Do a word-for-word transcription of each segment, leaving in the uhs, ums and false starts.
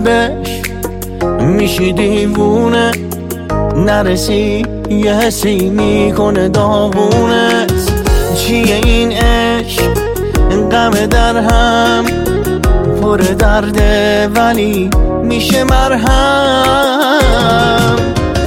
بهش میشی دیوونه، نرسی یه حسی میکنه داغونت. چیه این عشق غم در هم پر درده ولی میشه مرهم.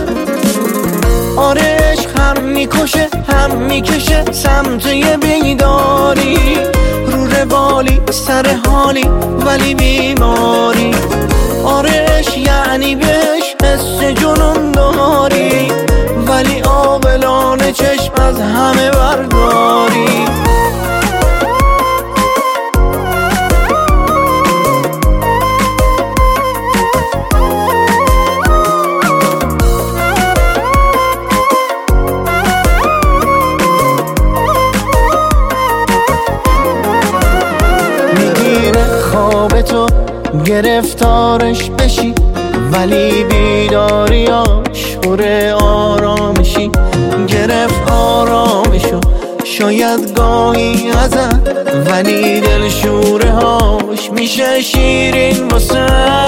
آره عشق هم میکشه هم میکشه سمت یه بیداری، رو روالی سر حالی ولی بیماری. آره عشق یعنی بهش حس جنون داری، ولی عاقلانه چشم از همه برداری. خواب تو گرفتارش بشی ولی بیداریاش پر آرامشی. گرفت آرامشو شاید گاهی ازت، ولی دل شوره هاش میشه شیرین واسه.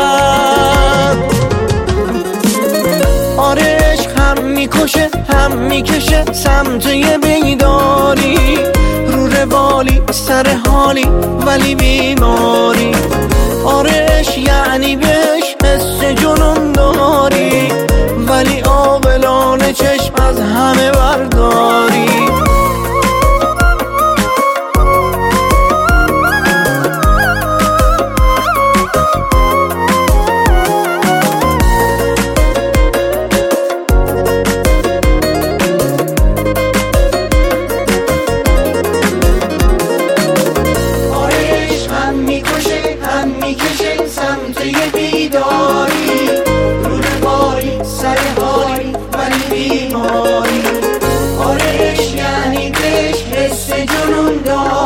آره عشق هم میکشه هم میکشه سمت یه بیداری، رو روالی سر حالی ولی بیماری. آره عشق یعنی بهش حس جنون داری، ولی عاقلانه چشم از همه برداری. میکشه سمت یه بیداری، رو روالی سر حالی ولی بیماری. آره عشق یعنی بهش حس جنون داری.